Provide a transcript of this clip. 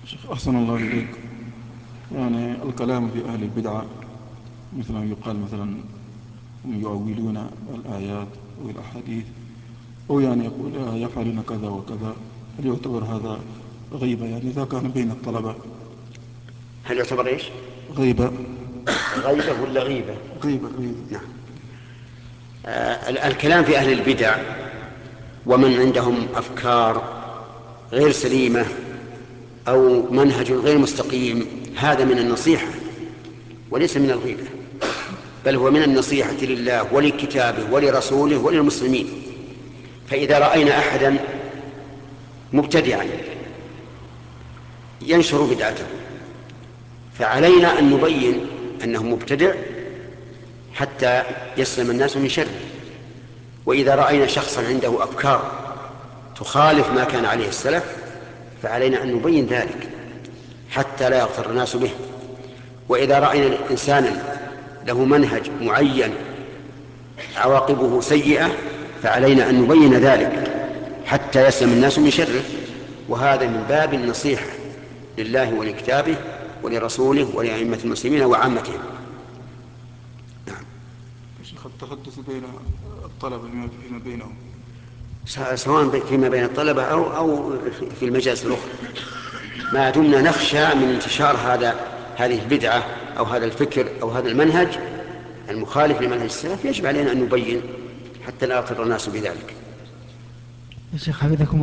شيخ أحسن الله إليك. يعني الكلام في أهل البدعة مثل يقال مثلا هم يؤولون الآيات والأحاديث، أو يعني يقول يفعلون كذا وكذا، هل يعتبر هذا غيبة يعني إذا كان بين الطلبة؟ هل يعتبر إيش؟ غيبة. غيبة ولا غيبة؟ غيبة. نعم. الكلام في أهل البدع ومن عندهم أفكار غير سليمة أو منهج غير مستقيم هذا من النصيحة وليس من الغيبة، بل هو من النصيحة لله ولكتابه ولرسوله وللمسلمين. فإذا رأينا أحدا مبتدعا ينشر بدعته فعلينا أن نبين أنه مبتدع حتى يسلم الناس من شره. وإذا رأينا شخصا عنده أفكار تخالف ما كان عليه السلف فعلينا أن نبين ذلك حتى لا يغتر الناس به. وإذا رأينا إنسانا له منهج معين عواقبه سيئة فعلينا أن نبين ذلك حتى يسلم الناس من شره. وهذا من باب النصيحة لله ولكتابه ولرسوله ولأئمة المسلمين وعامتهم. نعم. شيخ التحدث بين الطلبة فيما بينهم. سواء فيما بين الطلبة أو في المجالس الأخرى، ما دمنا نخشى من انتشار هذه البدعة أو هذا الفكر أو هذا المنهج المخالف لمنهج السلف يجب علينا أن نبين حتى لا يغتر الناس بذلك. يا شيخ حفظكم